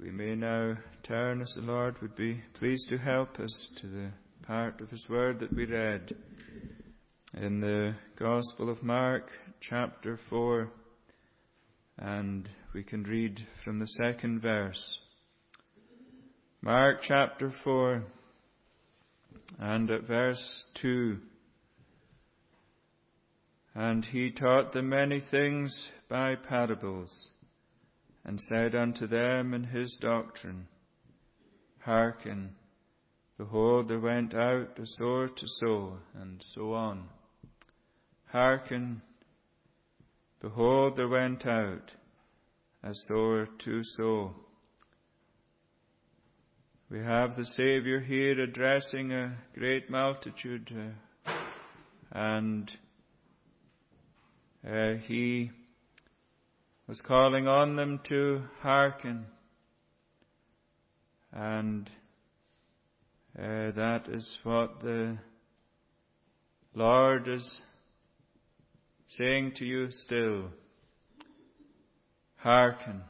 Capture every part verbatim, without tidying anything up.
We may now turn, as the Lord would be pleased to help us, to the part of His Word that we read in the Gospel of Mark, chapter four, and we can read from the second verse. Mark chapter four, and at verse two. And he taught them many things by parables, and said unto them in his doctrine, Hearken, behold, there went out a sower to sow, and so on. Hearken, behold, there went out a sower to sow. We have the Saviour here addressing a great multitude, uh, and uh, he was calling on them to hearken, and uh, that is what the Lord is saying to you still. Hearken.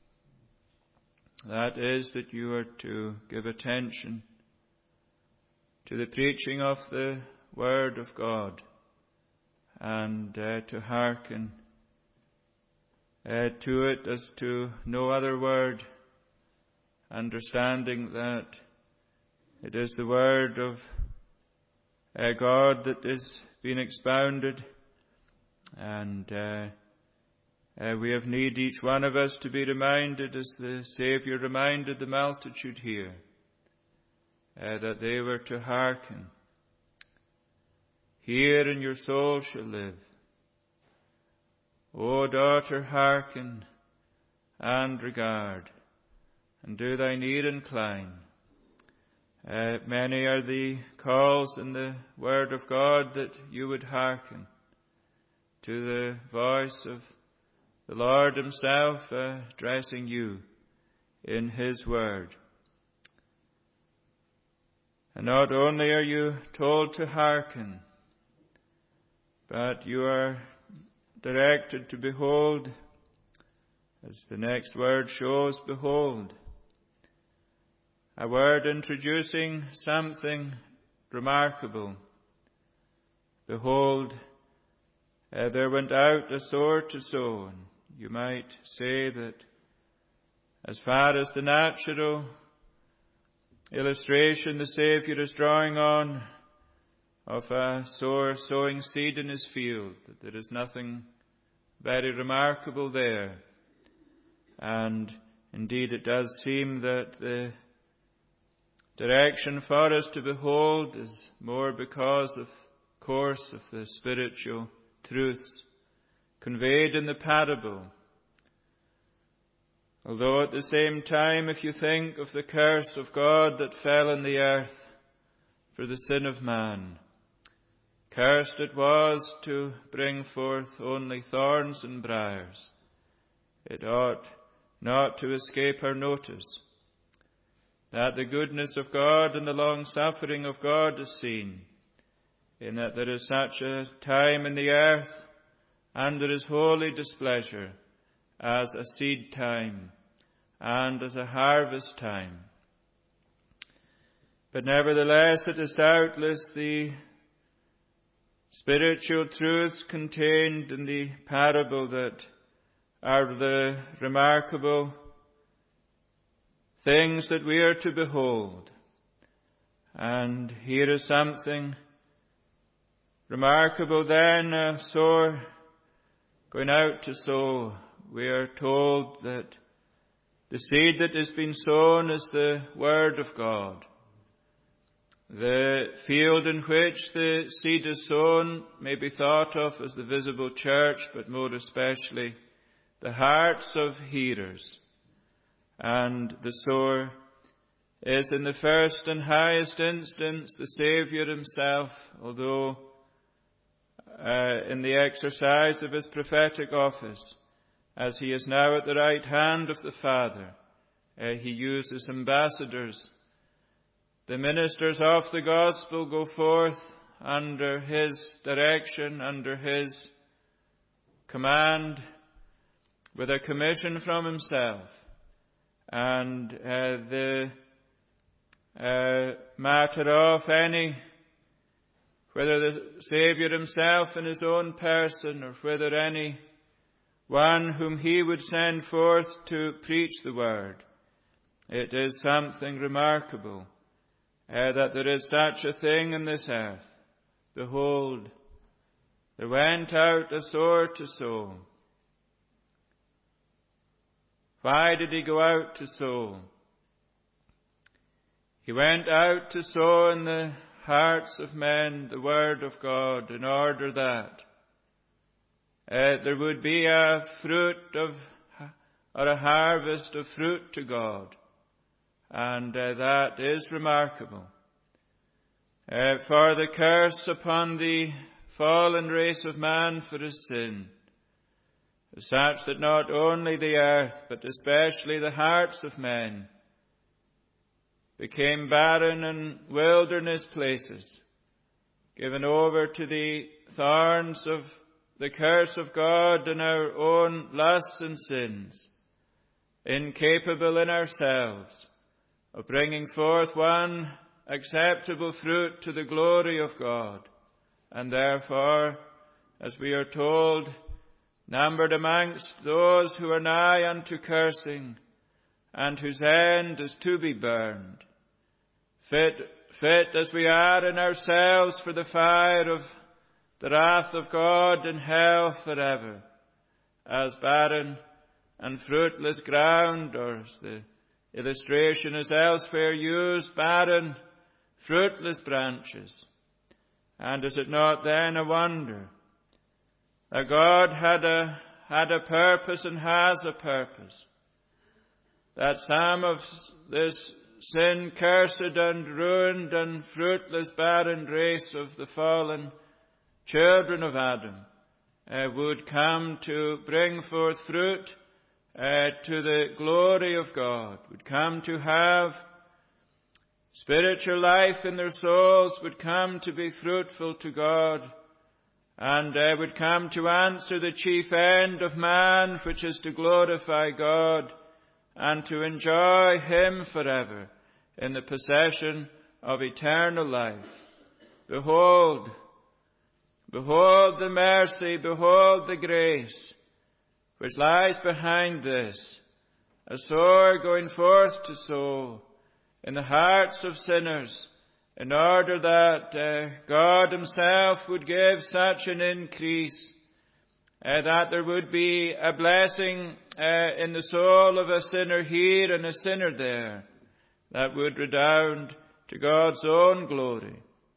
That is, that you are to give attention to the preaching of the Word of God, and uh, to hearken Uh, to it as to no other word, understanding that it is the word of uh, God that is being expounded, and uh, uh, we have need, each one of us, to be reminded, as the Saviour reminded the multitude here, uh, that they were to hearken. Hear, and your soul shall live. O daughter, hearken and regard, and do thine ear incline. Uh, many are the calls in the Word of God that you would hearken to the voice of the Lord Himself uh, addressing you in His Word. And not only are you told to hearken, but you are directed to behold, as the next word shows, behold. A word introducing something remarkable. Behold, uh, there went out a sower to sow. And you might say that as far as the natural illustration the Saviour is drawing on of a sower sowing seed in his field, that there is nothing very remarkable there. And indeed it does seem that the direction for us to behold is more because of course of the spiritual truths conveyed in the parable. Although at the same time, if you think of the curse of God that fell on the earth for the sin of man, cursed it was to bring forth only thorns and briars, it ought not to escape our notice that the goodness of God and the long-suffering of God is seen, in that there is such a time in the earth under His holy displeasure as a seed time and as a harvest time. But nevertheless, it is doubtless the spiritual truths contained in the parable that are the remarkable things that we are to behold. And here is something remarkable then, a sower going out to sow. We are told that the seed that has been sown is the Word of God. The field in which the seed is sown may be thought of as the visible church, but more especially the hearts of hearers. And the sower is in the first and highest instance the Saviour Himself, although uh, in the exercise of His prophetic office, as He is now at the right hand of the Father, uh, He uses ambassadors. The ministers of the gospel go forth under His direction, under His command, with a commission from Himself. and uh, the uh, matter of any, whether the Saviour himself in his own person, or whether any one whom he would send forth to preach the word. It is something remarkable uh, that there is such a thing in this earth. Behold, there went out a sower to sow. Why did he go out to sow? He went out to sow in the hearts of men the word of God, in order that uh, there would be a fruit of, or a harvest of fruit to God. And uh, that is remarkable. Uh, for the curse upon the fallen race of man for his sin is such that not only the earth, but especially the hearts of men became barren and wilderness places, given over to the thorns of the curse of God and our own lusts and sins, incapable in ourselves of bringing forth one acceptable fruit to the glory of God, and therefore, as we are told, numbered amongst those who are nigh unto cursing, and whose end is to be burned. Fit, fit as we are in ourselves for the fire of the wrath of God in hell forever, as barren and fruitless ground, or as the illustration is elsewhere used, barren, fruitless branches. And is it not then a wonder that God had a, had a purpose and has a purpose, that some of this sin-cursed and ruined and fruitless barren race of the fallen children of Adam uh, would come to bring forth fruit uh, to the glory of God, would come to have spiritual life in their souls, would come to be fruitful to God, and uh, would come to answer the chief end of man, which is to glorify God and to enjoy Him forever in the possession of eternal life. Behold, behold the mercy, behold the grace which lies behind this, a sower going forth to sow in the hearts of sinners, in order that uh, God Himself would give such an increase uh, that there would be a blessing uh, in the soul of a sinner here and a sinner there, that would redound to God's own glory.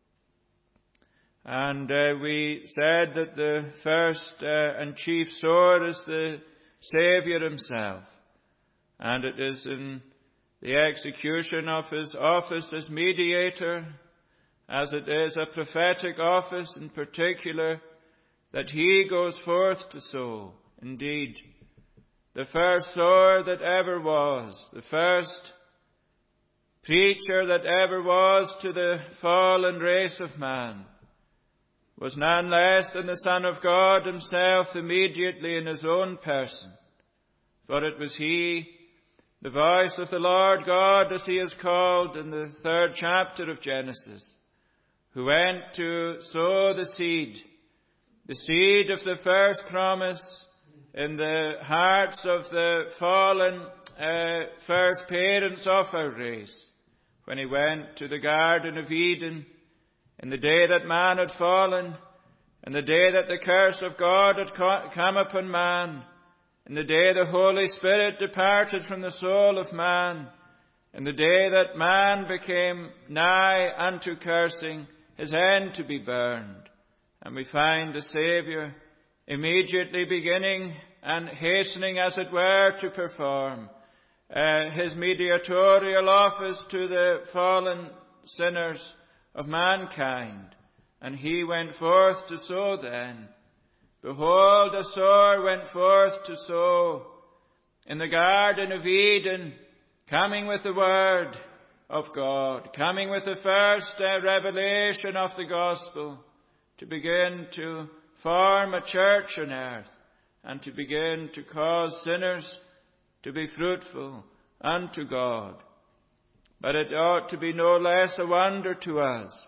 And uh, we said that the first uh, and chief sower is the Saviour Himself, and it is in the execution of His office as mediator, as it is a prophetic office in particular, that He goes forth to sow. Indeed, the first sower that ever was, the first preacher that ever was to the fallen race of man, was none less than the Son of God Himself immediately in His own person. For it was He, the voice of the Lord God, as He is called in the third chapter of Genesis, who went to sow the seed, the seed of the first promise in the hearts of the fallen uh, first parents of our race, when He went to the Garden of Eden in the day that man had fallen, in the day that the curse of God had come upon man, in the day the Holy Spirit departed from the soul of man, in the day that man became nigh unto cursing, his end to be burned. And we find the Saviour immediately beginning and hastening, as it were, to perform uh, His mediatorial office to the fallen sinners of mankind. And He went forth to sow then. Behold, a sower went forth to sow in the Garden of Eden, coming with the Word of God, coming with the first uh, revelation of the Gospel, to begin to form a church on earth, and to begin to cause sinners to be fruitful unto God. But it ought to be no less a wonder to us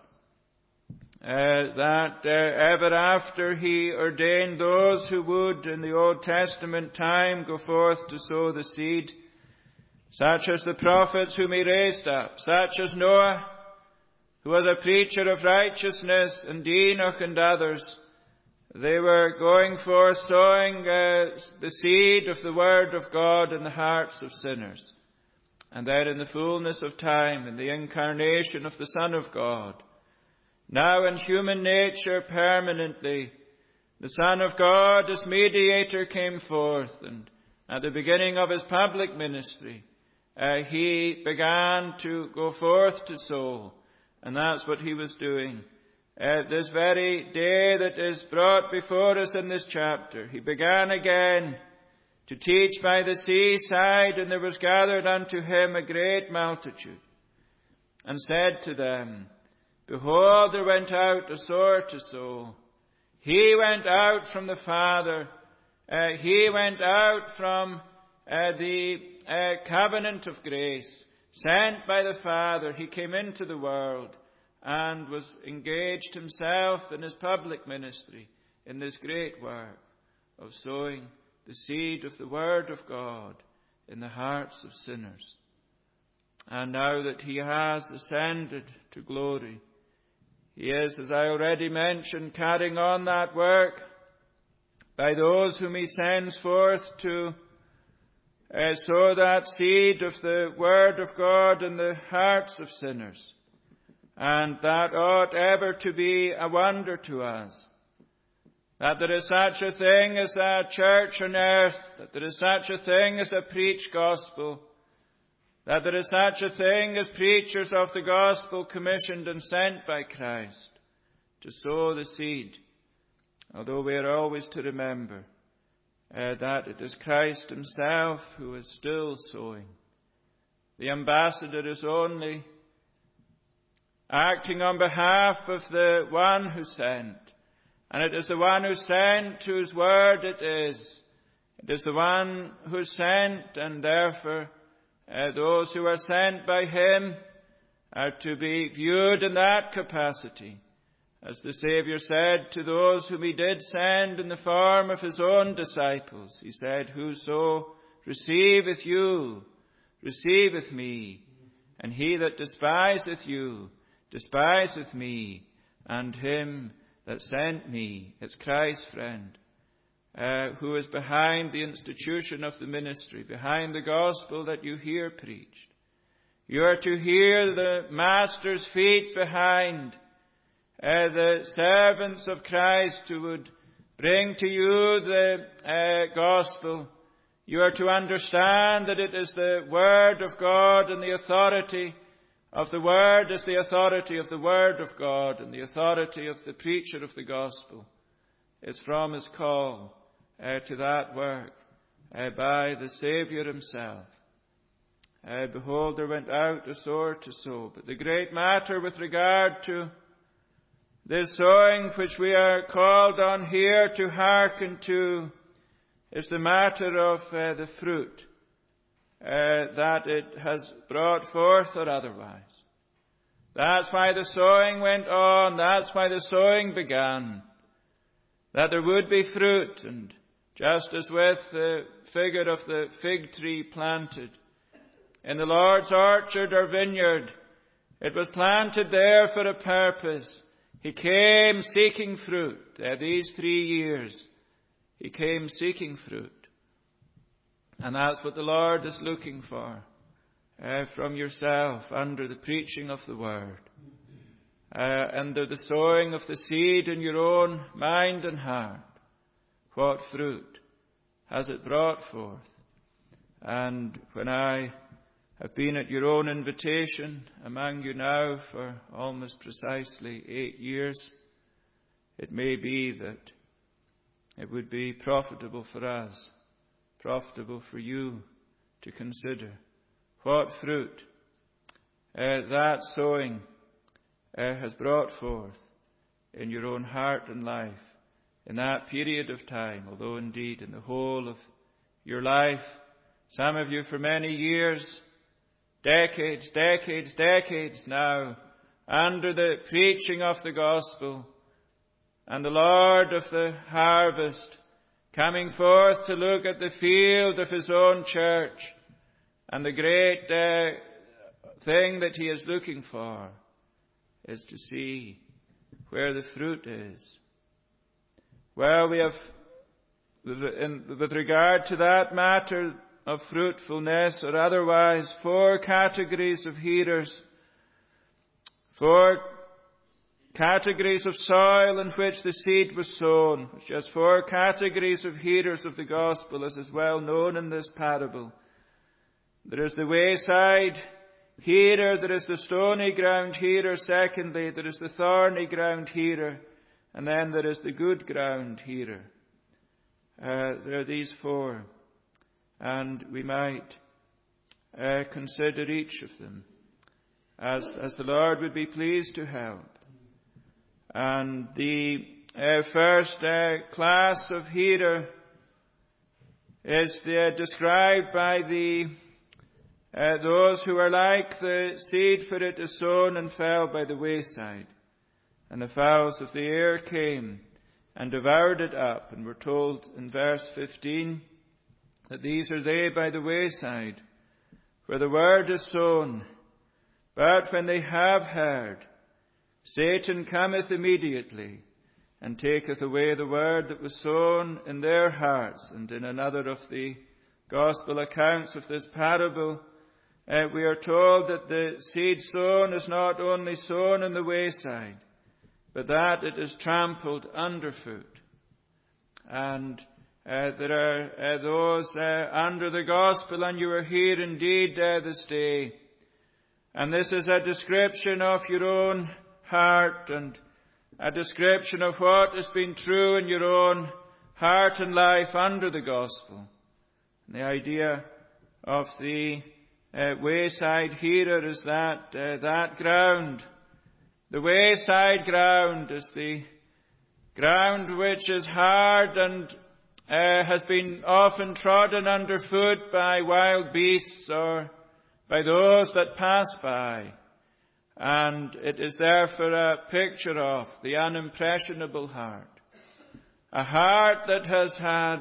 uh, that uh, ever after he ordained those who would in the Old Testament time go forth to sow the seed, such as the prophets whom he raised up, such as Noah, who was a preacher of righteousness, and Enoch and others. They were going forth sowing uh, the seed of the Word of God in the hearts of sinners. And then in the fullness of time, in the incarnation of the Son of God, now in human nature permanently, the Son of God as mediator came forth, and at the beginning of his public ministry, uh, he began to go forth to sow, and that's what he was doing. Uh, this very day that is brought before us in this chapter, he began again to teach by the seaside, and there was gathered unto him a great multitude, and said to them, Behold, there went out a sower to sow. He went out from the Father. Uh, he went out from uh, the uh, covenant of grace, sent by the Father. He came into the world and was engaged himself in his public ministry in this great work of sowing the seed of the Word of God in the hearts of sinners. And now that he has ascended to glory, he is, as I already mentioned, carrying on that work by those whom he sends forth to uh, sow that seed of the Word of God in the hearts of sinners. And that ought ever to be a wonder to us, that there is such a thing as a church on earth, that there is such a thing as a preached gospel, that there is such a thing as preachers of the gospel commissioned and sent by Christ to sow the seed, although we are always to remember uh, that it is Christ himself who is still sowing. The ambassador is only acting on behalf of the one who sent, and it is the one who sent whose word it is. It is the one who sent, and therefore Uh, those who are sent by him are to be viewed in that capacity. As the Saviour said to those whom he did send in the form of his own disciples, he said, Whoso receiveth you, receiveth me, and he that despiseth you, despiseth me, and him that sent me. It's Christ's friend. Uh, who is behind the institution of the ministry, behind the gospel that you hear preached. You are to hear the Master's feet behind, uh, the servants of Christ who would bring to you the uh, gospel. You are to understand that it is the Word of God, and the authority of the Word is the authority of the Word of God, and the authority of the preacher of the gospel is from his call Uh, to that work uh, by the Saviour himself. Uh, behold, there went out a sower to sow. But the great matter with regard to this sowing which we are called on here to hearken to is the matter of uh, the fruit uh, that it has brought forth or otherwise. That's why the sowing went on. That's why the sowing began. That there would be fruit, and just as with the figure of the fig tree planted in the Lord's orchard or vineyard, it was planted there for a purpose. He came seeking fruit. Uh, these three years, he came seeking fruit. And that's what the Lord is looking for uh, from yourself under the preaching of the Word, uh, under the sowing of the seed in your own mind and heart. What fruit has it brought forth? And when I have been at your own invitation among you now for almost precisely eight years, it may be that it would be profitable for us, profitable for you to consider what fruit uh, that sowing uh, has brought forth in your own heart and life in that period of time, although indeed in the whole of your life Some of you for many years, decades, decades, decades now, under the preaching of the gospel, and the Lord of the harvest coming forth to look at the field of his own church, and the great uh, thing that he is looking for is to see where the fruit is. Well, we have, in, with regard to that matter of fruitfulness or otherwise, four categories of hearers, four categories of soil in which the seed was sown, which has four categories of hearers of the gospel, as is well known in this parable. There is the wayside hearer, there is the stony ground hearer, secondly, there is the thorny ground hearer, and then there is the good ground hearer. Uh, there are these four, and we might uh, consider each of them as, as the Lord would be pleased to help. And the uh, first uh, class of hearer is the, uh, described by the uh, those who are like the seed, for it is sown and fell by the wayside. And the fowls of the air came and devoured it up. And we're told in verse fifteen that these are they by the wayside, where the word is sown. But when they have heard, Satan cometh immediately, and taketh away the word that was sown in their hearts. And in another of the gospel accounts of this parable, uh, we are told that the seed sown is not only sown in the wayside, but that it is trampled underfoot. And uh, there are uh, those uh, under the gospel, and you are here indeed uh, this day. And this is a description of your own heart, and a description of what has been true in your own heart and life under the gospel. And the idea of the uh, wayside hearer is that uh, that ground. The wayside ground is the ground which is hard and uh, has been often trodden underfoot by wild beasts or by those that pass by. And it is therefore a picture of the unimpressionable heart. A heart that has had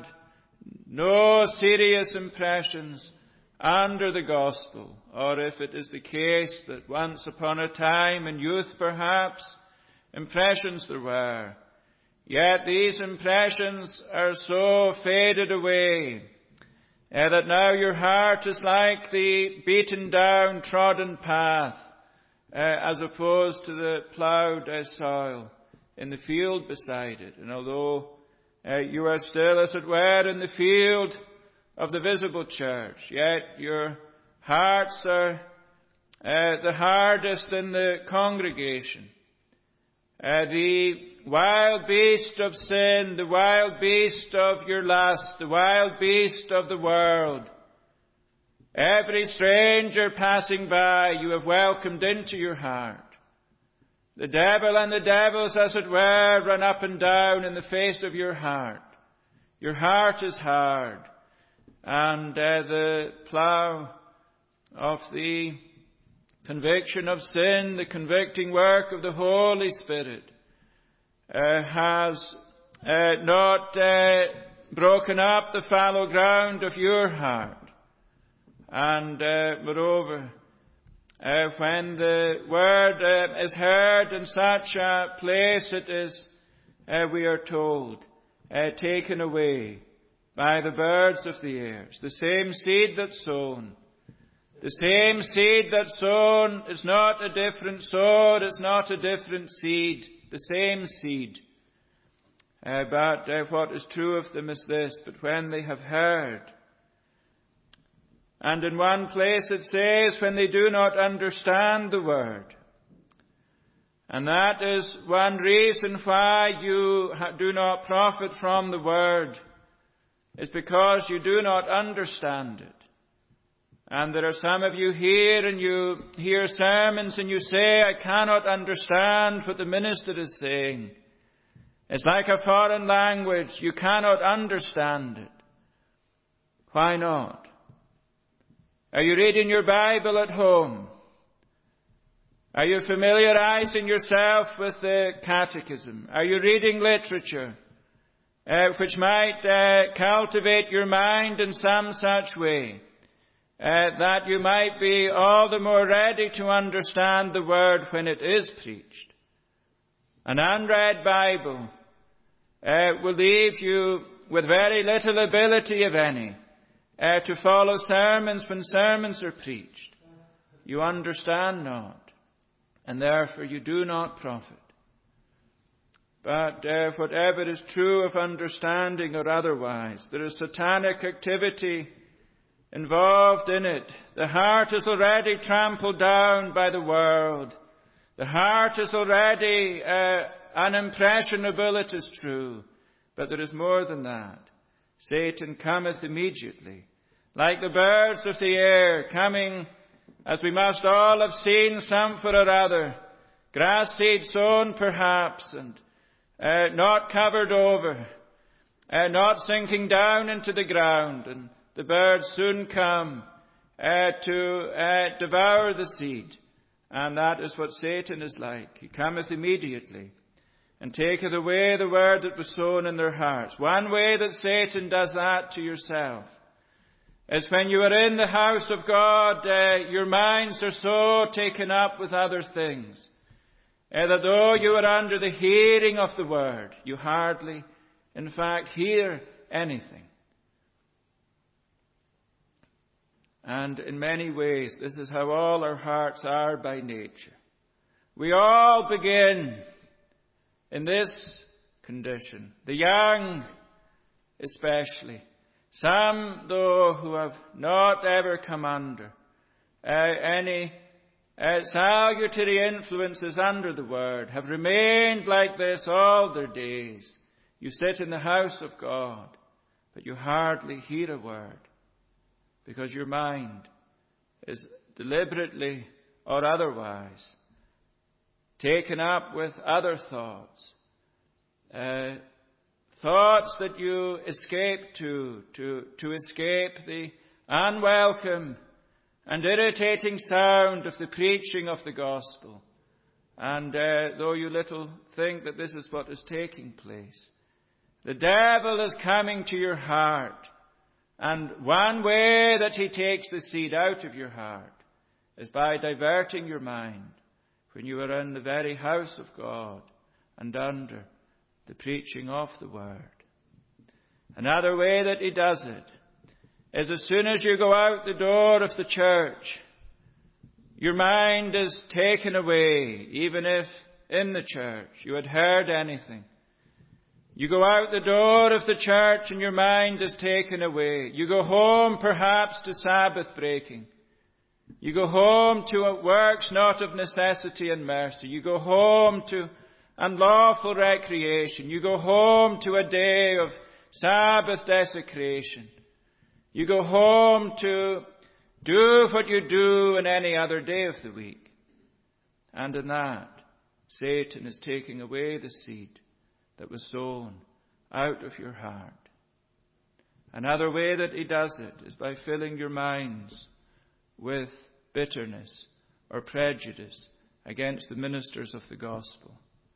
no serious impressions under the gospel, or if it is the case that once upon a time in youth perhaps impressions there were, yet these impressions are so faded away uh, that now your heart is like the beaten down, trodden path, uh, as opposed to the ploughed uh, soil in the field beside it. And although uh, you are still, as it were, in the field of the visible church, yet your hearts are uh, the hardest in the congregation. Uh, the wild beast of sin, the wild beast of your lust, the wild beast of the world. Every stranger passing by you have welcomed into your heart. The devil and the devils, as it were, run up and down in the face of your heart. Your heart is hard. And uh, the plough of the conviction of sin, the convicting work of the Holy Spirit, uh, has uh, not uh, broken up the fallow ground of your heart. And uh, moreover, uh, when the word uh, is heard in such a place, it is, uh, we are told, uh, taken away by the birds of the air. The same seed that's sown. The same seed that's sown is not a different sod, it's not a different seed. The same seed. Uh, but uh, what is true of them is this, but when they have heard, and in one place it says, when they do not understand the word. And that is one reason why you do not profit from the word, is because you do not understand it. And there are some of you here and you hear sermons and you say, I cannot understand what the minister is saying. It's like a foreign language. You cannot understand it. Why not? Are you reading your Bible at home? Are you familiarizing yourself with the catechism? Are you reading literature uh, which might uh, cultivate your mind in some such way uh, that you might be all the more ready to understand the Word when it is preached? An unread Bible uh, will leave you with very little ability, if any, uh, to follow sermons when sermons are preached. You understand not, and therefore you do not profit. But uh, whatever is true of understanding or otherwise, there is satanic activity involved in it. The heart is already trampled down by the world. The heart is already uh, unimpressionable, it is true. But there is more than that. Satan cometh immediately, like the birds of the air, coming, as we must all have seen somewhere or other, grass seed sown perhaps, and uh, not covered over, uh, not sinking down into the ground, and the birds soon come uh, to uh, devour the seed. And that is what Satan is like. He cometh immediately, and taketh away the word that was sown in their hearts. One way that Satan does that to yourself is when you are in the house of God, uh, your minds are so taken up with other things uh, that though you are under the hearing of the word, you hardly, in fact, hear anything. And in many ways, this is how all our hearts are by nature. We all begin in this condition, the young especially. Some, though, who have not ever come under uh, any uh, salutary influences under the Word, have remained like this all their days. You sit in the house of God, but you hardly hear a word, because your mind is deliberately or otherwise taken up with other thoughts, uh, thoughts that you escape to, to, to escape the unwelcome and irritating sound of the preaching of the gospel. And uh, though you little think that this is what is taking place, the devil is coming to your heart. And one way that he takes the seed out of your heart is by diverting your mind when you are in the very house of God and under the preaching of the Word. Another way that he does it is as soon as you go out the door of the church, your mind is taken away, even if in the church you had heard anything. You go out the door of the church and your mind is taken away. You go home perhaps to Sabbath breaking. You go home to works not of necessity and mercy. You go home to unlawful recreation. You go home to a day of Sabbath desecration. You go home to do what you do in any other day of the week. And in that, Satan is taking away the seed that was sown out of your heart. Another way that he does it is by filling your minds with bitterness or prejudice against the ministers of the gospel,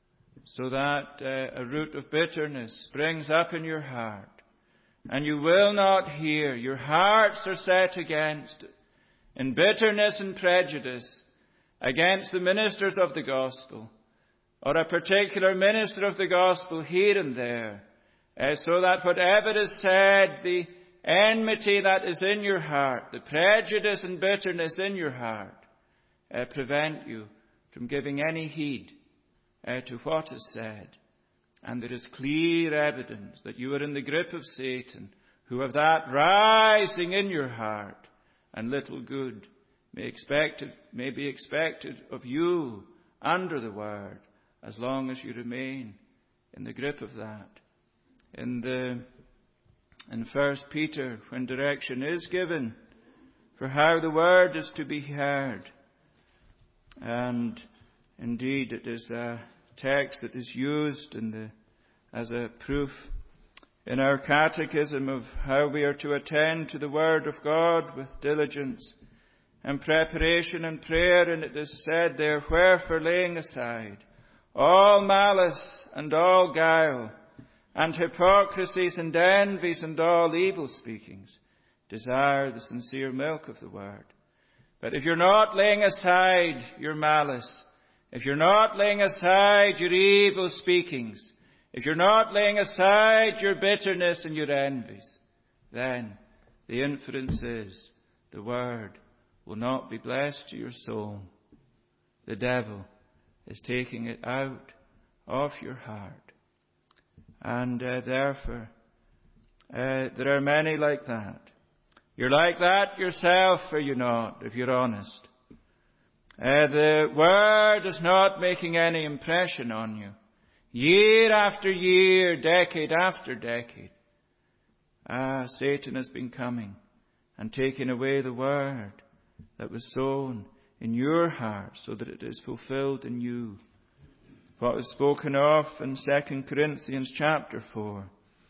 so that uh, a root of bitterness springs up in your heart, and you will not hear. Your hearts are set against it, in bitterness and prejudice against the ministers of the gospel, or a particular minister of the gospel here and there, uh, so that whatever is said, the enmity that is in your heart, the prejudice and bitterness in your heart, uh, prevent you from giving any heed uh, to what is said. And there is clear evidence that you are in the grip of Satan, who have that rising in your heart, and little good may, expected, may be expected of you under the word, as long as you remain in the grip of that. In the in First Peter, when direction is given for how the word is to be heard, and indeed it is a text that is used in the as a proof in our catechism of how we are to attend to the word of God with diligence. and preparation and prayer, and it is said there, wherefore laying aside all malice and all guile, and hypocrisies and envies and all evil speakings, desire the sincere milk of the word. But if you're not laying aside your malice, if you're not laying aside your evil speakings, if you're not laying aside your bitterness and your envies, then the inference is the word will not be blessed to your soul. The devil is taking it out of your heart. And uh, therefore, uh, there are many like that. You're like that yourself, are you not, if you're honest? Uh, the word is not making any impression on you. Year after year, decade after decade. Ah, Satan has been coming and taking away the word that was sown in your heart so that it is fulfilled in you. What is spoken of in Second Corinthians chapter four.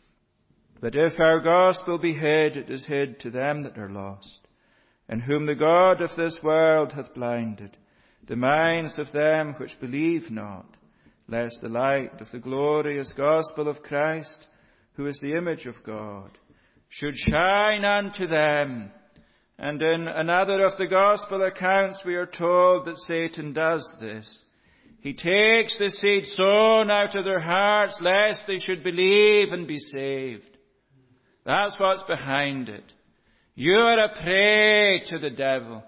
But if our gospel be hid, it is hid to them that are lost, in whom the God of this world hath blinded the minds of them which believe not, lest the light of the glorious gospel of Christ, who is the image of God, should shine unto them. And in another of the gospel accounts we are told that Satan does this. He takes the seed sown out of their hearts lest they should believe and be saved. That's what's behind it. You are a prey to the devil.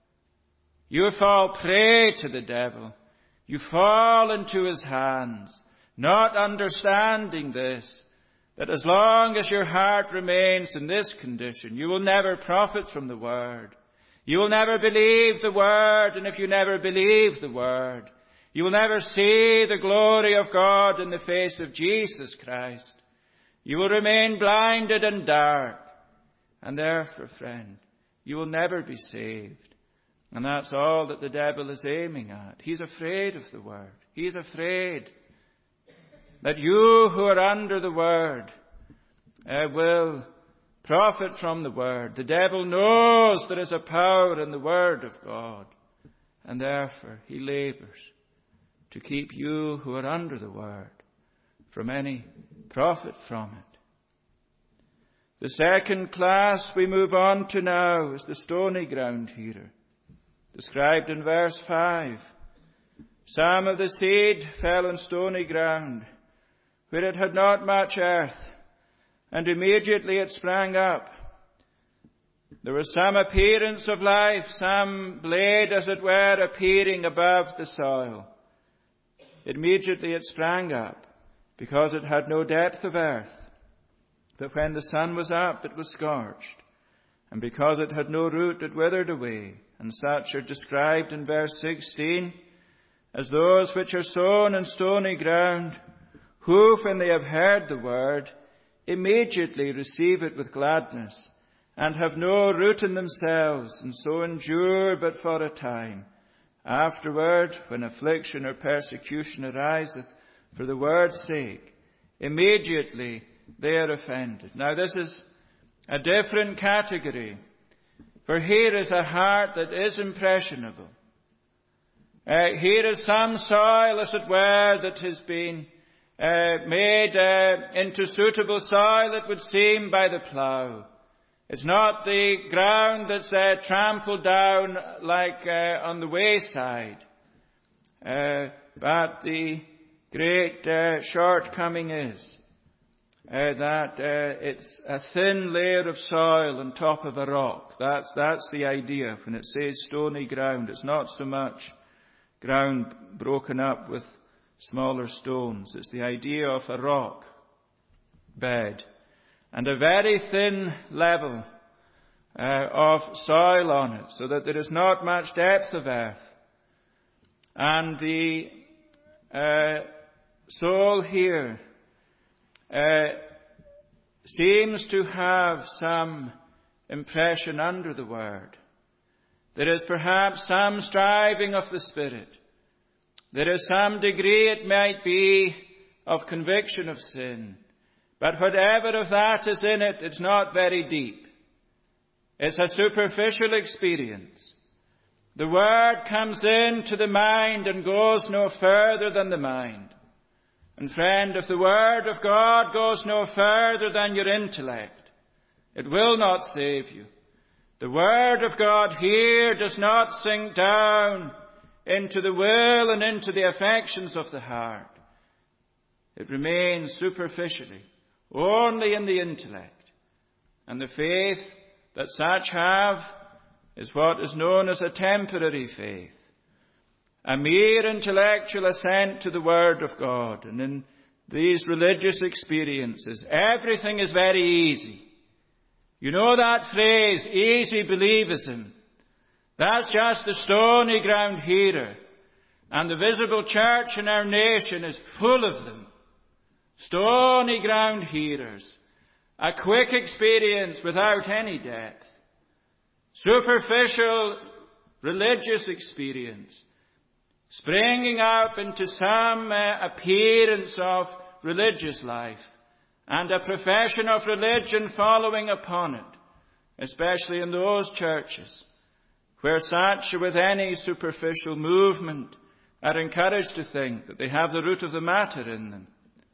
You fall prey to the devil. You fall into his hands, not understanding this, that as long as your heart remains in this condition, you will never profit from the word. You will never believe the word, and if you never believe the word, you will never see the glory of God in the face of Jesus Christ. You will remain blinded and dark. And therefore, friend, you will never be saved. And that's all that the devil is aiming at. He's afraid of the word. He's afraid that you who are under the word uh, will profit from the word. The devil knows there is a power in the word of God. And therefore, he labors to keep you who are under the word from any profit from it. The second class we move on to now is the stony ground hearer, described in verse five. Some of the seed fell on stony ground, where it had not much earth, and immediately it sprang up. There was some appearance of life, some blade, as it were, appearing above the soil. Immediately it sprang up, because it had no depth of earth. But when the sun was up, it was scorched. And because it had no root, it withered away. And such are described in verse sixteen as those which are sown in stony ground, who, when they have heard the word, immediately receive it with gladness, and have no root in themselves, and so endure but for a time. Afterward, when affliction or persecution ariseth for the word's sake, immediately they are offended. Now this is a different category, for here is a heart that is impressionable. Uh, here is some soil, as it were, that has been uh, made uh, into suitable soil, it would seem, by the plough. It's not the ground that's uh, trampled down like uh, on the wayside. Uh, but the great uh, shortcoming is uh, that uh, it's a thin layer of soil on top of a rock. That's, that's the idea. When it says stony ground, it's not so much ground broken up with smaller stones. It's the idea of a rock bed and a very thin level uh, of soil on it, so that there is not much depth of earth. And the uh, soul here uh, seems to have some impression under the word. There is perhaps some striving of the Spirit. There is some degree, it might be, of conviction of sin. But whatever of that is in it, it's not very deep. It's a superficial experience. The Word comes into the mind and goes no further than the mind. And friend, if the Word of God goes no further than your intellect, it will not save you. The Word of God here does not sink down into the will and into the affections of the heart. It remains superficially, only in the intellect. And the faith that such have is what is known as a temporary faith, a mere intellectual assent to the Word of God. And in these religious experiences, everything is very easy. You know that phrase, easy believism. That's just the stony ground hearer. And the visible church in our nation is full of them. Stony ground hearers. A quick experience without any depth. Superficial religious experience. Springing up into some uh, appearance of religious life. And a profession of religion following upon it. Especially in those churches where such with any superficial movement are encouraged to think that they have the root of the matter in them.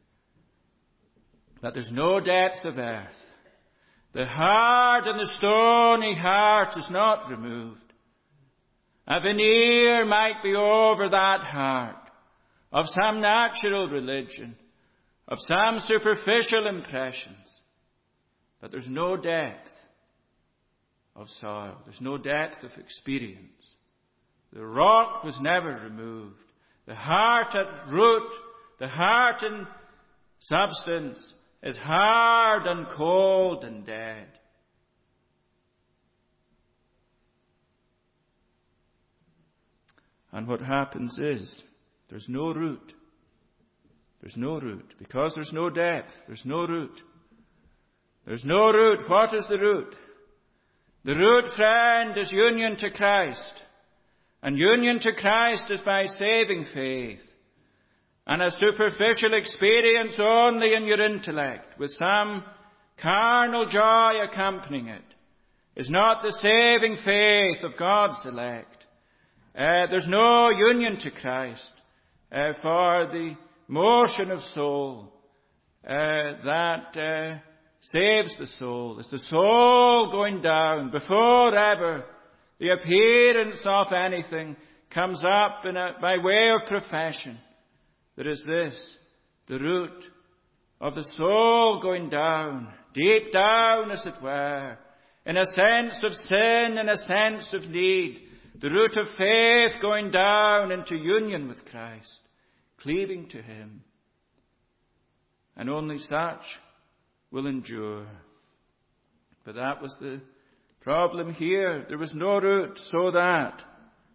That there's no depth of earth. The hard and the stony heart is not removed. A veneer might be over that heart of some natural religion, of some superficial impressions. But there's no depth of soil. There's no depth of experience. The rock was never removed. The heart at root, the heart in substance is hard and cold and dead. And what happens is there's no root. There's no root. Because there's no depth, there's no root. There's no root. What is the root? The root, friend, is union to Christ. And union to Christ is by saving faith. And a superficial experience only in your intellect, with some carnal joy accompanying it, is not the saving faith of God's elect. Uh, there's no union to Christ uh, for the motion of soul uh, that uh, saves the soul. It's the soul going down before ever the appearance of anything comes up in a, by way of profession. There is this, the root of the soul going down, deep down as it were, in a sense of sin, in a sense of need. The root of faith going down into union with Christ, cleaving to Him. And only such will endure. But that was the problem here. There was no root, so that,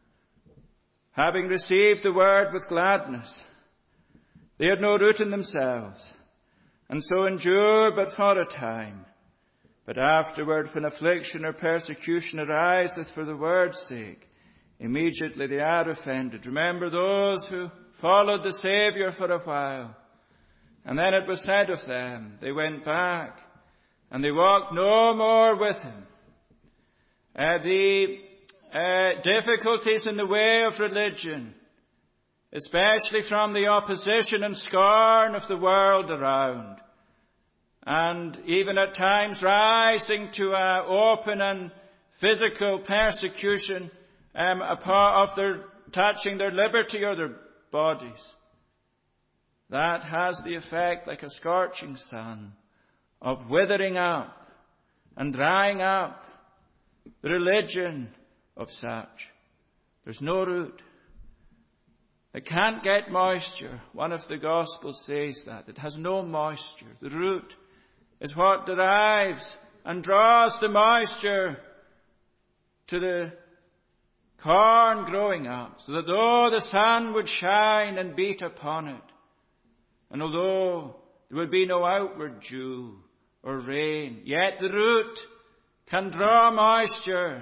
having received the word with gladness, they had no root in themselves, and so endure but for a time. But afterward, when affliction or persecution ariseth for the word's sake, immediately they are offended. Remember those who followed the Saviour for a while. And then it was said of them, they went back, and they walked no more with Him. Uh, the uh, difficulties in the way of religion, especially from the opposition and scorn of the world around, and even at times rising to uh, open and physical persecution um, of their touching their liberty or their bodies. That has the effect, like a scorching sun, of withering up and drying up the religion of such. There's no root. It can't get moisture. One of the Gospels says that. It has no moisture. The root is what derives and draws the moisture to the corn growing up, so that though the sun would shine and beat upon it, and although there would be no outward dew or rain, yet the root can draw moisture.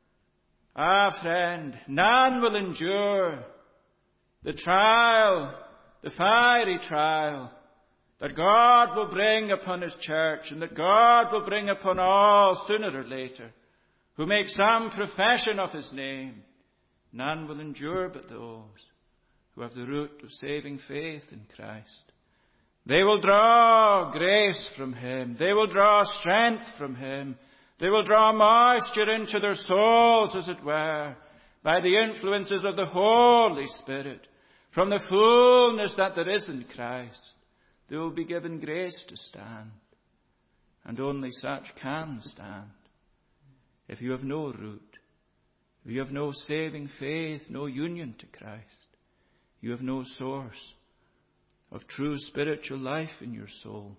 Ah, friend, none will endure the trial, the fiery trial that God will bring upon His church, and that God will bring upon all sooner or later who make some profession of His name. None will endure but those who have the root of saving faith in Christ. They will draw grace from Him. They will draw strength from Him. They will draw moisture into their souls, as it were, by the influences of the Holy Spirit. From the fullness that there is in Christ, they will be given grace to stand. And only such can stand. If you have no root, if you have no saving faith, no union to Christ, you have no source of true spiritual life in your soul.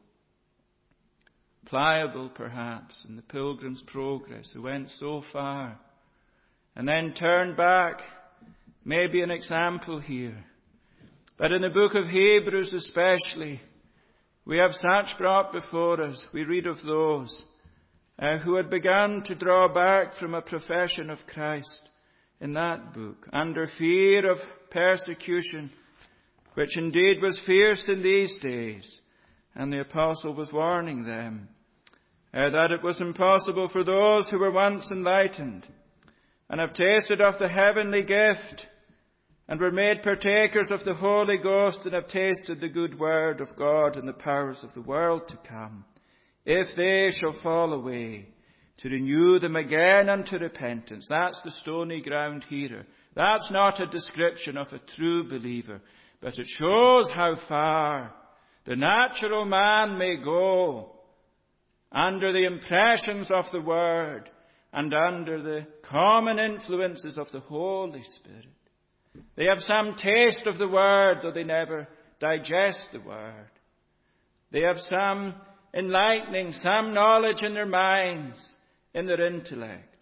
Pliable, perhaps, in the Pilgrim's Progress, who went so far and then turned back, maybe an example here. But in the book of Hebrews especially, we have such brought before us. We read of those uh, who had begun to draw back from a profession of Christ in that book, under fear of persecution, which indeed was fierce in these days. And the apostle was warning them uh, that it was impossible for those who were once enlightened and have tasted of the heavenly gift and were made partakers of the Holy Ghost and have tasted the good word of God and the powers of the world to come, if they shall fall away, to renew them again unto repentance. That's the stony ground hearer. That's not a description of a true believer, but it shows how far the natural man may go under the impressions of the Word and under the common influences of the Holy Spirit. They have some taste of the Word, though they never digest the Word. They have some enlightening, some knowledge in their minds, in their intellect.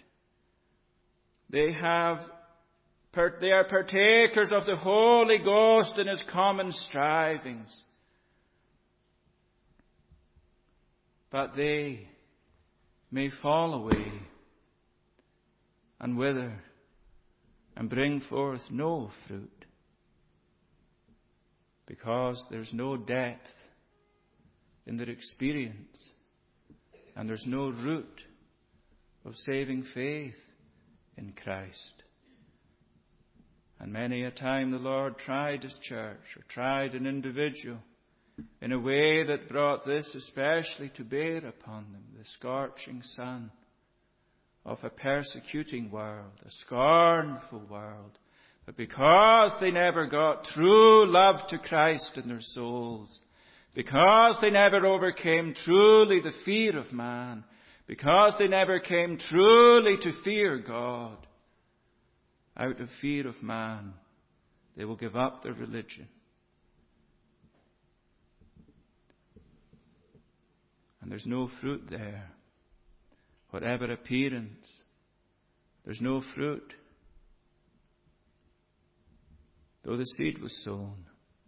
They have, they are partakers of the Holy Ghost in His common strivings. But they may fall away and wither and bring forth no fruit, because there's no depth in their experience and there's no root of saving faith in Christ. And many a time the Lord tried His church or tried an individual in a way that brought this especially to bear upon them, the scorching sun of a persecuting world, a scornful world. But because they never got true love to Christ in their souls, because they never overcame truly the fear of man, because they never came truly to fear God, out of fear of man, they will give up their religion. And there's no fruit there. Whatever appearance, there's no fruit, though the seed was sown.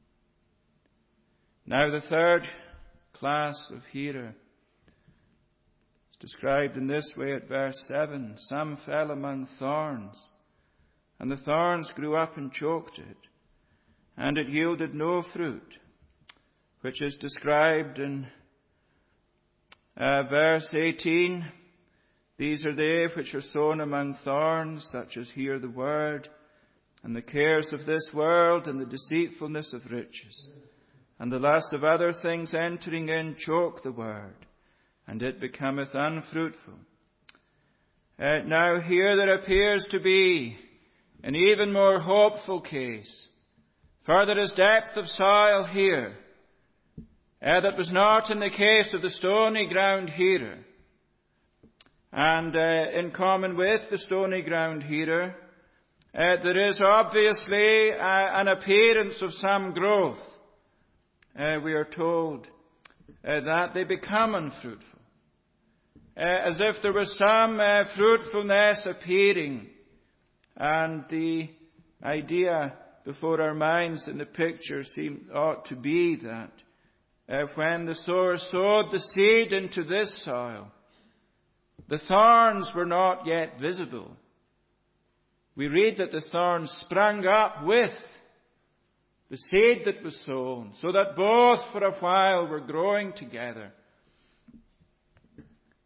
Now the third class of hearer is described in this way at verse seven. Some fell among thorns, and the thorns grew up and choked it, and it yielded no fruit, which is described in uh, verse eighteen. These are they which are sown among thorns, such as hear the word, and the cares of this world, and the deceitfulness of riches, and the lust of other things entering in choke the word, and it becometh unfruitful. Uh, now here there appears to be an even more hopeful case, for there is depth of soil here, uh, that was not in the case of the stony ground hearer. And uh, in common with the stony ground hearer, uh, there is obviously uh, an appearance of some growth. Uh, we are told uh, that they become unfruitful, uh, as if there was some uh, fruitfulness appearing. And the idea before our minds in the picture seems, ought to be that uh, when the sower sowed the seed into this soil, the thorns were not yet visible. We read that the thorns sprung up with the seed that was sown, so that both for a while were growing together.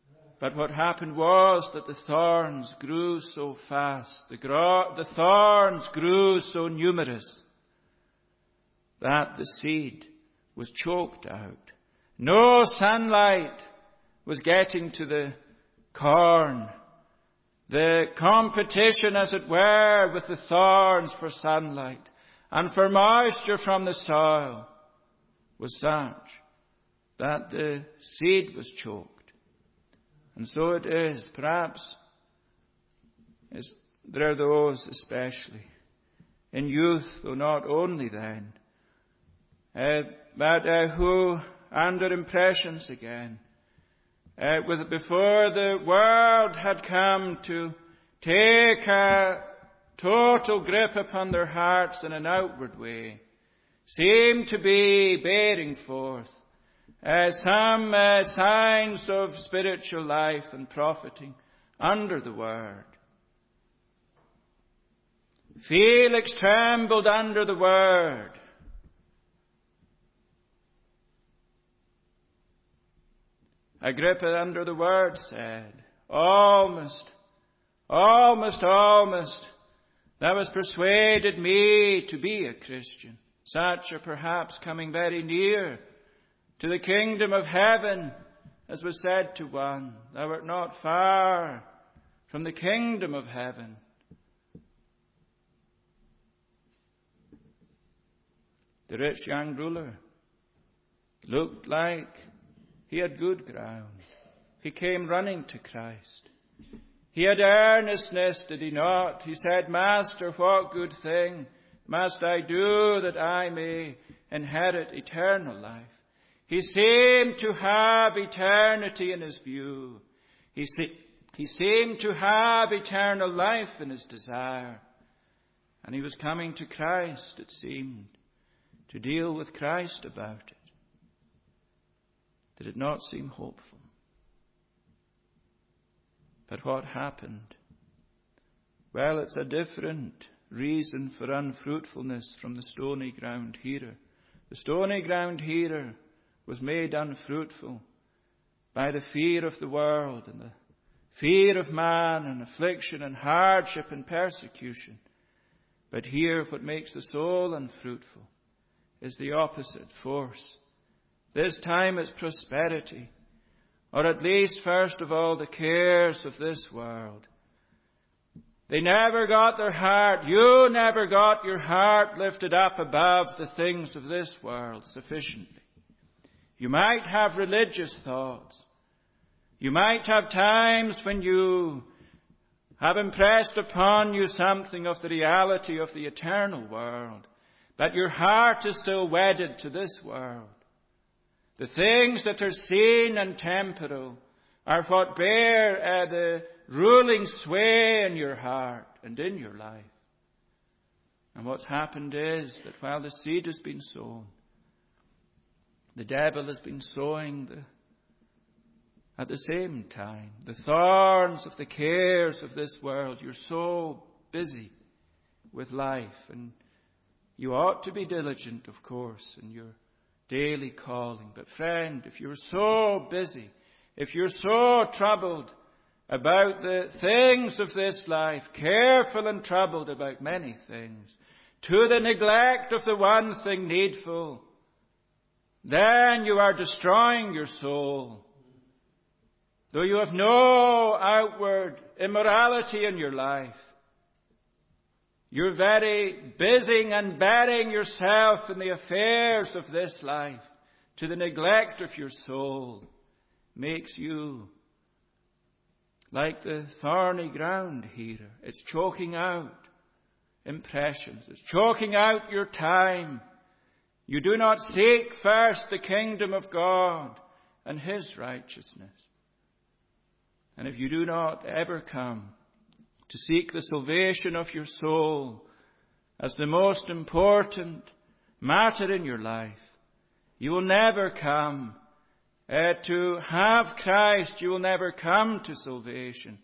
But what happened was that the thorns grew so fast, the, gro- the thorns grew so numerous, that the seed was choked out. No sunlight was getting to the corn. The competition, as it were, with the thorns for sunlight and for moisture from the soil was such that the seed was choked. And so it is, perhaps, is, there are those especially in youth, though not only then, uh, but uh, who, under impressions again, uh, with, before the world had come to take a total grip upon their hearts in an outward way, seem to be bearing forth Uh, some uh, signs of spiritual life and profiting under the Word. Felix trembled under the Word. Agrippa under the Word said, Almost, almost, almost, thou hast persuaded me to be a Christian. Such are perhaps coming very near to the kingdom of heaven, as was said to one, thou art not far from the kingdom of heaven. The rich young ruler looked like he had good ground. He came running to Christ. He had earnestness, did he not? He said, Master, what good thing must I do that I may inherit eternal life? He seemed to have eternity in his view. He, se- he seemed to have eternal life in his desire. And he was coming to Christ, it seemed, to deal with Christ about it. Did it not seem hopeful? But what happened? Well, it's a different reason for unfruitfulness from the stony ground hearer. The stony ground hearer was made unfruitful by the fear of the world and the fear of man and affliction and hardship and persecution. But here what makes the soul unfruitful is the opposite force. This time it's prosperity, or at least first of all the cares of this world. They never got their heart, you never got your heart lifted up above the things of this world sufficiently. You might have religious thoughts. You might have times when you have impressed upon you something of the reality of the eternal world, but your heart is still wedded to this world. The things that are seen and temporal are what bear uh, the ruling sway in your heart and in your life. And what's happened is that while the seed has been sown, the devil has been sowing the, at the same time, the thorns of the cares of this world. You're so busy with life, and you ought to be diligent, of course, in your daily calling. But friend, if you're so busy, if you're so troubled about the things of this life, careful and troubled about many things, to the neglect of the one thing needful, then you are destroying your soul. Though you have no outward immorality in your life, you're very busying and burying yourself in the affairs of this life to the neglect of your soul, makes you like the thorny ground hearer. It's choking out impressions. It's choking out your time. You do not seek first the kingdom of God and His righteousness. And if you do not ever come to seek the salvation of your soul as the most important matter in your life, you will never come uh, to have Christ. You will never come to salvation.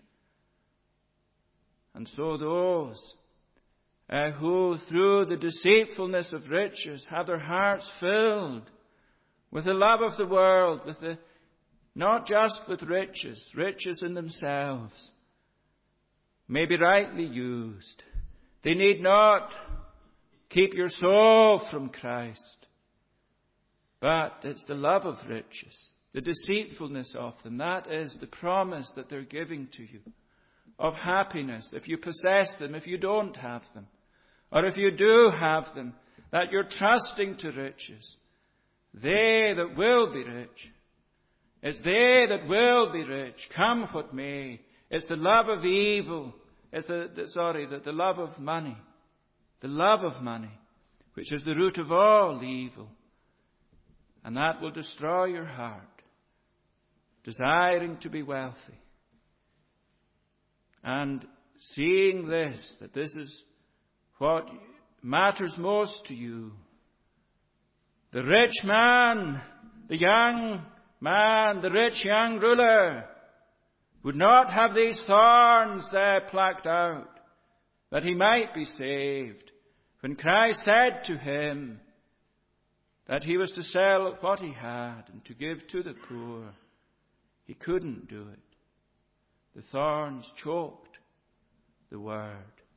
And so those Uh, who through the deceitfulness of riches have their hearts filled with the love of the world, with the not just with riches. Riches in themselves may be rightly used. They need not keep your soul from Christ. But it's the love of riches, the deceitfulness of them. That is the promise that they're giving to you of happiness if you possess them, if you don't have them. Or if you do have them, that you're trusting to riches. They that will be rich. It's they that will be rich, come what may. It's the love of evil. It's the, the sorry, the, the love of money. The love of money, which is the root of all evil. And that will destroy your heart, desiring to be wealthy. And seeing this, that this is what matters most to you. The rich man, the young man, the rich young ruler would not have these thorns there plucked out, that he might be saved. When Christ said to him that he was to sell what he had and to give to the poor, he couldn't do it. The thorns choked the word.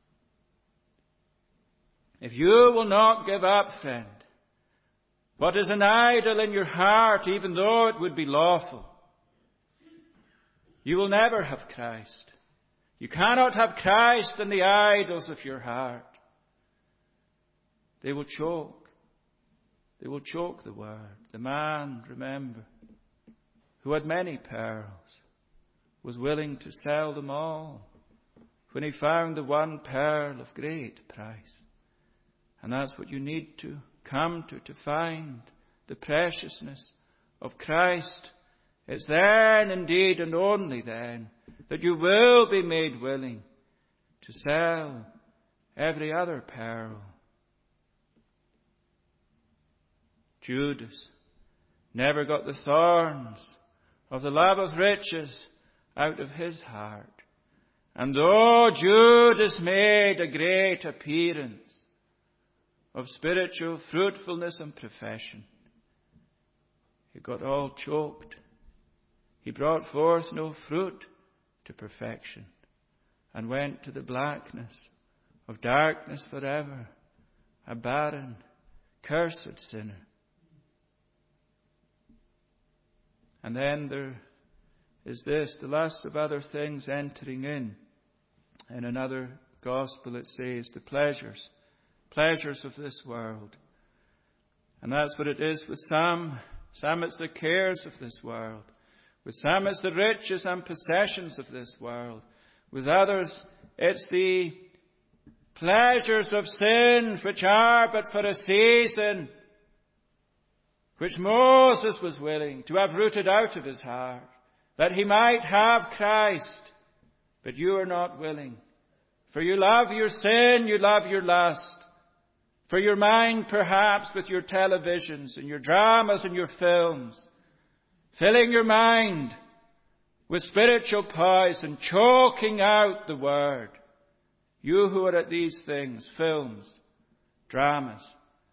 If you will not give up, friend, what is an idol in your heart, even though it would be lawful, you will never have Christ. You cannot have Christ in the idols of your heart. They will choke. They will choke the word. The man, remember, who had many pearls, was willing to sell them all when he found the one pearl of great price. And that's what you need to come to, to find the preciousness of Christ. It's then, indeed, and only then, that you will be made willing to sell every other pearl. Judas never got the thorns of the love of riches out of his heart. And though Judas made a great appearance of spiritual fruitfulness and profession, he got all choked. He brought forth no fruit to perfection and went to the blackness of darkness forever, a barren, cursed sinner. And then there is this, the last of other things entering in. In another gospel it says, the pleasures, pleasures of this world. And that's what it is with some. Some it's the cares of this world. With some it's the riches and possessions of this world. With others it's the pleasures of sin, which are but for a season, which Moses was willing to have rooted out of his heart, that he might have Christ. But you are not willing. For you love your sin, you love your lust. For your mind, perhaps, with your televisions and your dramas and your films, filling your mind with spiritual poison, choking out the word. You who are at these things, films, dramas,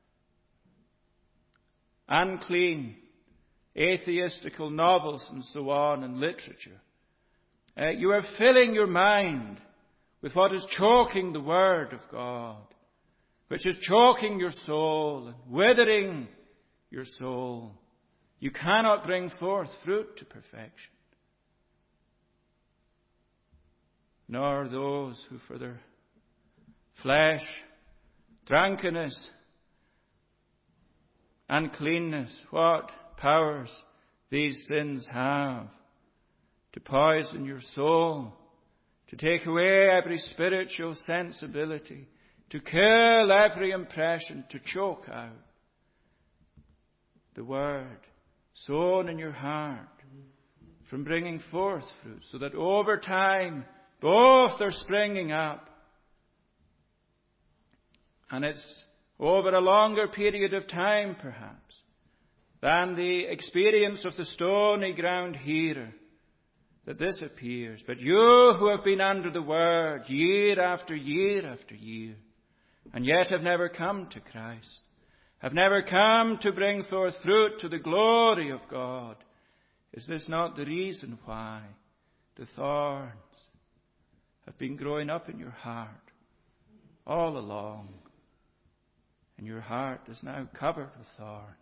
unclean, atheistical novels and so on, and literature. Uh, you are filling your mind with what is choking the Word of God, which is choking your soul and withering your soul. You cannot bring forth fruit to perfection. Nor those who for their flesh, drunkenness, uncleanness, what powers these sins have to poison your soul, to take away every spiritual sensibility, to kill every impression, to choke out the word sown in your heart from bringing forth fruit, so that over time both are springing up. And it's over a longer period of time, perhaps, than the experience of the stony ground hearer, that this appears. But you who have been under the word year after year after year, and yet have never come to Christ, have never come to bring forth fruit to the glory of God, Is this not the reason why the thorns have been growing up in your heart all along, and your heart is now covered with thorns,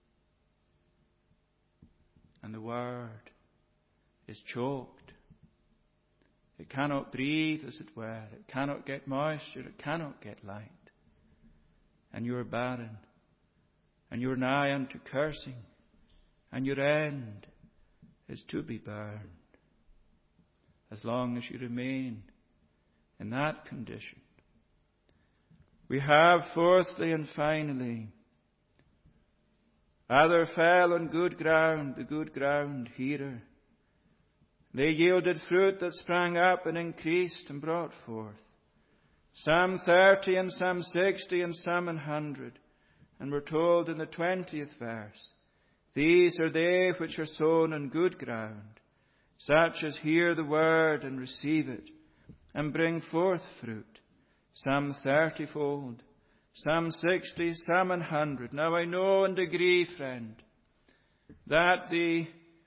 and the word is choked? It cannot breathe, as it were. It cannot get moisture. It cannot get light. And you are barren, and you are nigh unto cursing, and your end is to be burned. As long as you remain in that condition. We have fourthly and finally, other fell on good ground, the good ground hearer. They yielded fruit that sprang up and increased and brought forth, some thirty and some sixty and some an hundred. And we're told in the twentieth verse, these are they which are sown on good ground, such as hear the word and receive it, and bring forth fruit, some thirtyfold, some sixty, some an hundred. Now I know and agree, friend, that the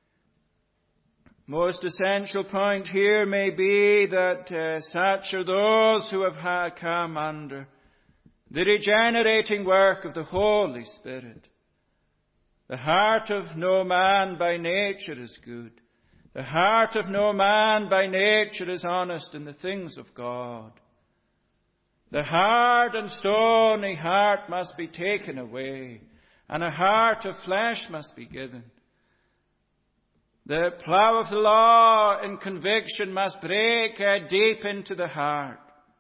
most essential point here may be that uh, such are those who have ha- come under the regenerating work of the Holy Spirit. The heart of no man by nature is good. The heart of no man by nature is honest in the things of God. The hard and stony heart must be taken away, and a heart of flesh must be given. The plough of the law in conviction must break uh, deep into the heart.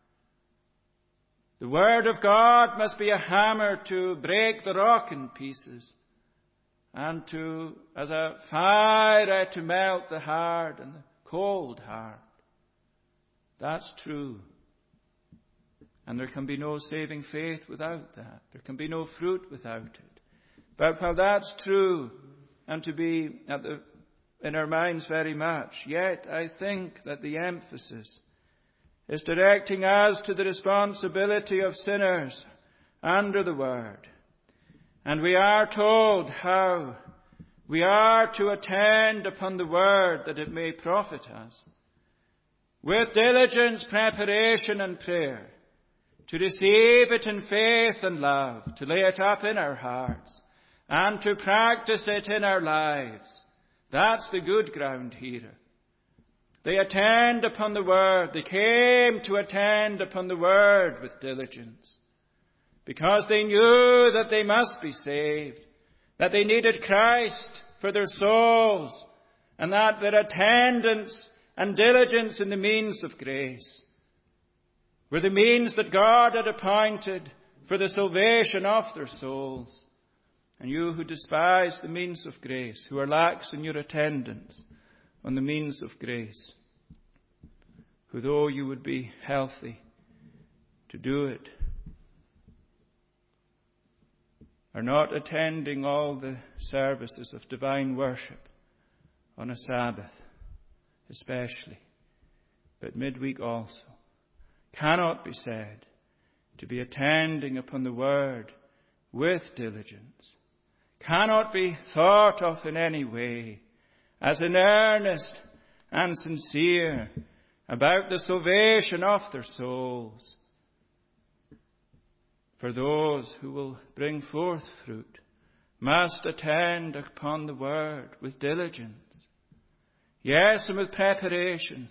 The word of God must be a hammer to break the rock in pieces, and to, as a fire, uh, to melt the hard and the cold heart. That's true. And there can be no saving faith without that. There can be no fruit without it. But while that's true, and to be at the, in our minds very much, yet I think that the emphasis is directing us to the responsibility of sinners under the word. And we are told how we are to attend upon the word that it may profit us, with diligence, preparation and prayer, to receive it in faith and love, to lay it up in our hearts, and to practice it in our lives. That's the good ground hearer. They attend upon the word. They came to attend upon the word with diligence, because they knew that they must be saved, that they needed Christ for their souls, and that their attendance and diligence in the means of grace were the means that God had appointed for the salvation of their souls. And you who despise the means of grace, who are lax in your attendance on the means of grace, who though you would be healthy to do it, are not attending all the services of divine worship on a Sabbath especially, but midweek also, cannot be said to be attending upon the word with diligence, cannot be thought of in any way as an earnest and sincere about the salvation of their souls. For those who will bring forth fruit must attend upon the word with diligence. Yes, and with preparation.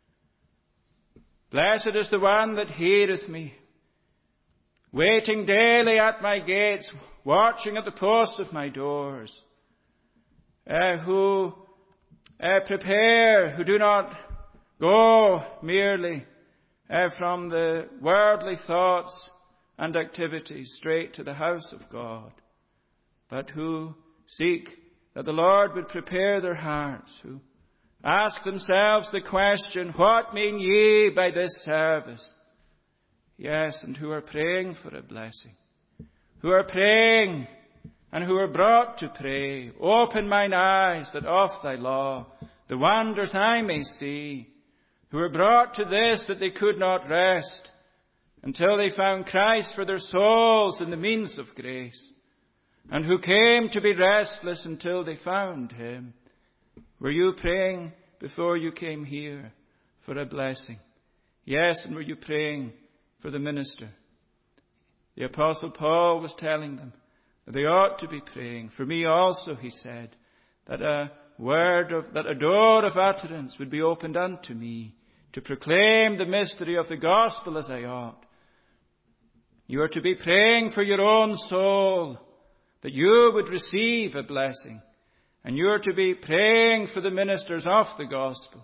Blessed is the one that heareth me, waiting daily at my gates, watching at the posts of my doors, uh, who uh, prepare, who do not go merely uh, from the worldly thoughts and activities straight to the house of God, but who seek that the Lord would prepare their hearts, who ask themselves the question, what mean ye by this service? Yes, and who are praying for a blessing, who are praying and who are brought to pray, open mine eyes that of thy law the wonders I may see, who are brought to this that they could not rest until they found Christ for their souls in the means of grace, and who came to be restless until they found him. Were you praying before you came here for a blessing? Yes, and were you praying for the minister? The Apostle Paul was telling them that they ought to be praying. For me also, he said, that a word of, that a door of utterance would be opened unto me to proclaim the mystery of the gospel as I ought. You are to be praying for your own soul, that you would receive a blessing. And you are to be praying for the ministers of the gospel.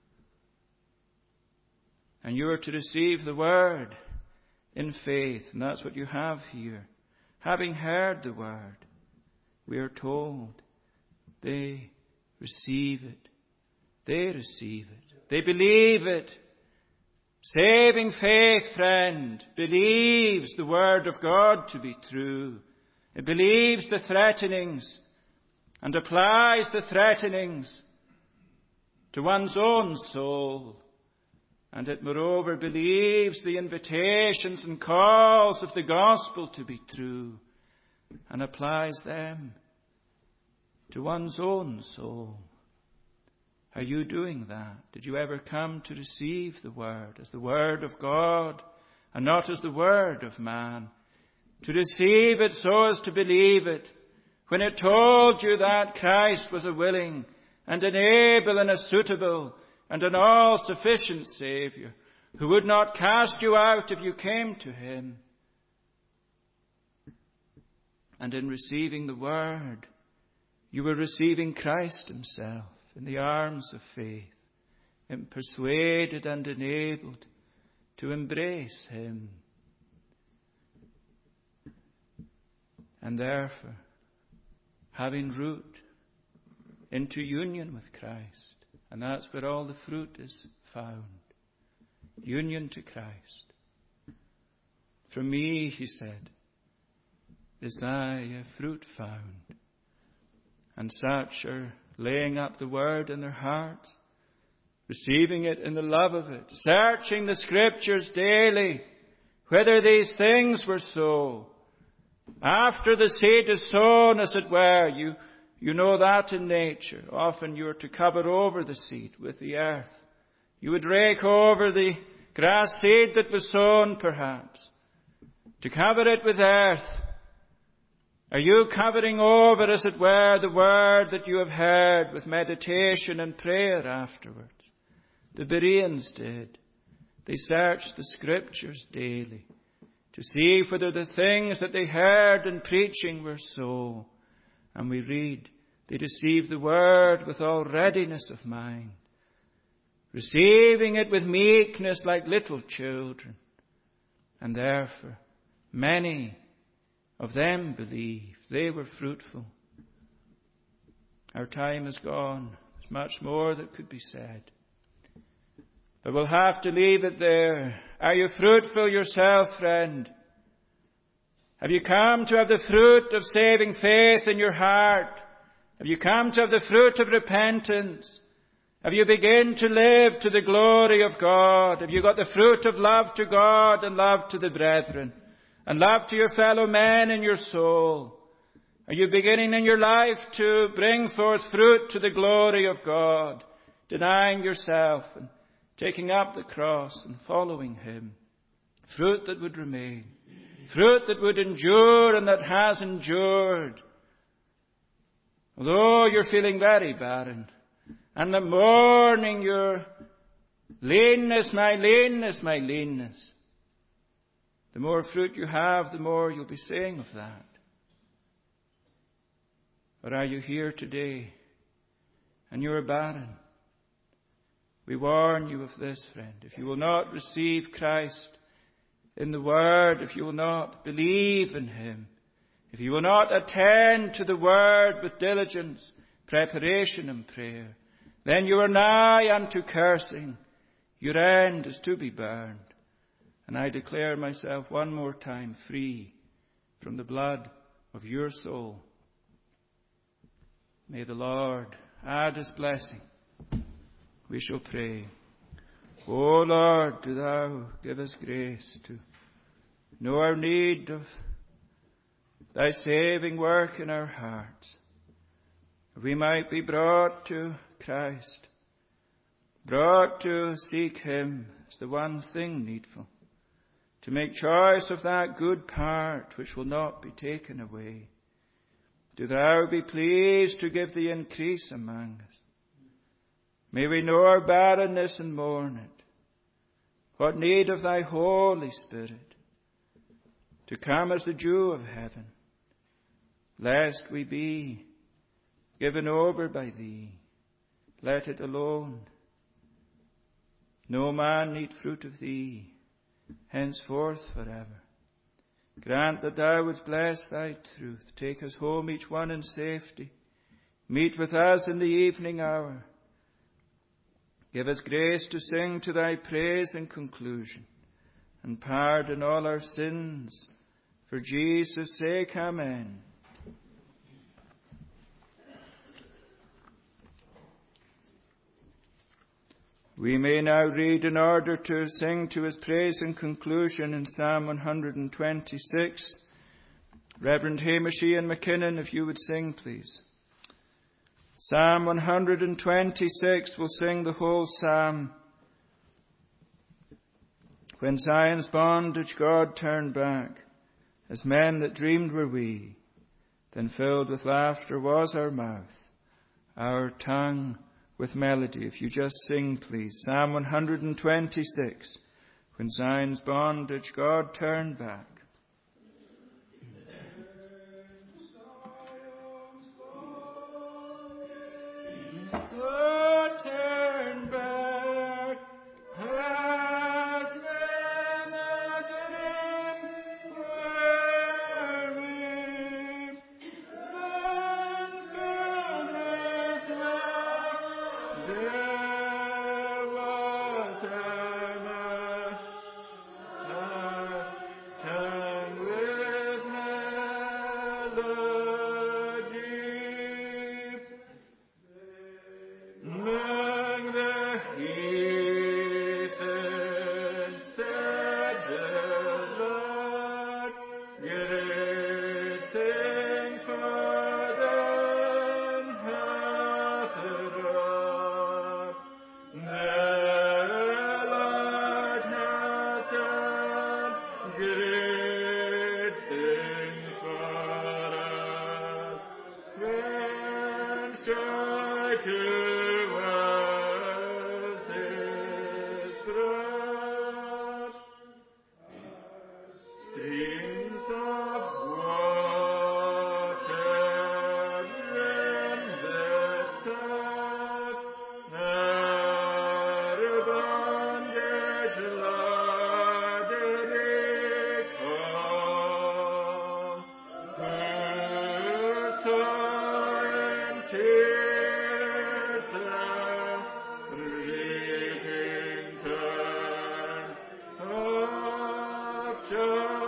And you are to receive the word in faith. And that's what you have here. Having heard the word, we are told they receive it. They receive it. They believe it. Saving faith, friend, believes the word of God to be true. It believes the threatenings and applies the threatenings to one's own soul. And it moreover believes the invitations and calls of the gospel to be true and applies them to one's own soul. Are you doing that? Did you ever come to receive the word as the word of God and not as the word of man? To receive it so as to believe it. When it told you that Christ was a willing and an able and a suitable and an all-sufficient Saviour who would not cast you out if you came to him. And in receiving the word, you were receiving Christ himself in the arms of faith, and persuaded and enabled to embrace him. And therefore, having root into union with Christ, and that's where all the fruit is found. Union to Christ. From me, he said, is thy fruit found. And such are laying up the word in their hearts, receiving it in the love of it, searching the scriptures daily, whether these things were so. After the seed is sown, as it were, you You know that in nature. Often you are to cover over the seed with the earth. You would rake over the grass seed that was sown, perhaps, to cover it with earth. Are you covering over, as it were, the word that you have heard with meditation and prayer afterwards? The Bereans did. They searched the scriptures daily to see whether the things that they heard in preaching were so. And we read, they received the word with all readiness of mind, receiving it with meekness like little children. And therefore, many of them believed. They were fruitful. Our time is gone. There's much more that could be said. But we'll have to leave it there. Are you fruitful yourself, friend? Have you come to have the fruit of saving faith in your heart? Have you come to have the fruit of repentance? Have you begun to live to the glory of God? Have you got the fruit of love to God and love to the brethren and love to your fellow men in your soul? Are you beginning in your life to bring forth fruit to the glory of God, denying yourself and taking up the cross and following him? Fruit that would remain. Fruit that would endure and that has endured. Although you're feeling very barren, and the morning your leanness, my leanness, my leanness, the more fruit you have, the more you'll be saying of that. Or are you here today and you are barren? We warn you of this, friend. If you will not receive Christ in the Word, if you will not believe in him, if you will not attend to the Word with diligence, preparation and prayer, then you are nigh unto cursing. Your end is to be burned. And I declare myself one more time free from the blood of your soul. May the Lord add his blessing. We shall pray. O Lord, do thou give us grace to know our need of thy saving work in our hearts. We might be brought to Christ, brought to seek him as the one thing needful, to make choice of that good part which will not be taken away. Do thou be pleased to give the increase among us. May we know our barrenness and mourn it. What need of thy Holy Spirit to come as the dew of heaven, lest we be given over by thee. Let it alone. No man need fruit of thee, henceforth forever. Grant that thou wouldst bless thy truth. Take us home, each one in safety. Meet with us in the evening hour. Give us grace to sing to thy praise in conclusion, and pardon all our sins. For Jesus' sake, amen. We may now read in order to sing to his praise in conclusion in Psalm one hundred twenty-six. Reverend Hamish Ian McKinnon, if you would sing, please. Psalm one hundred twenty-six, we'll sing the whole psalm. When Zion's bondage God turned back, as men that dreamed were we, then filled with laughter was our mouth, our tongue with melody. If you just sing, please. Psalm one hundred twenty-six. When Zion's bondage God turned back. God turned back as men that dreamed were we, then filled with laughter. There was our mouth, our tongue with melody. Among the heathen said the Lord, great things for them hath wrought. The Lord hath done great things for us. When joy to us is brought, streams of water in the south, our bondage, Lord, recall. Who saw in tears the reaping time of joy?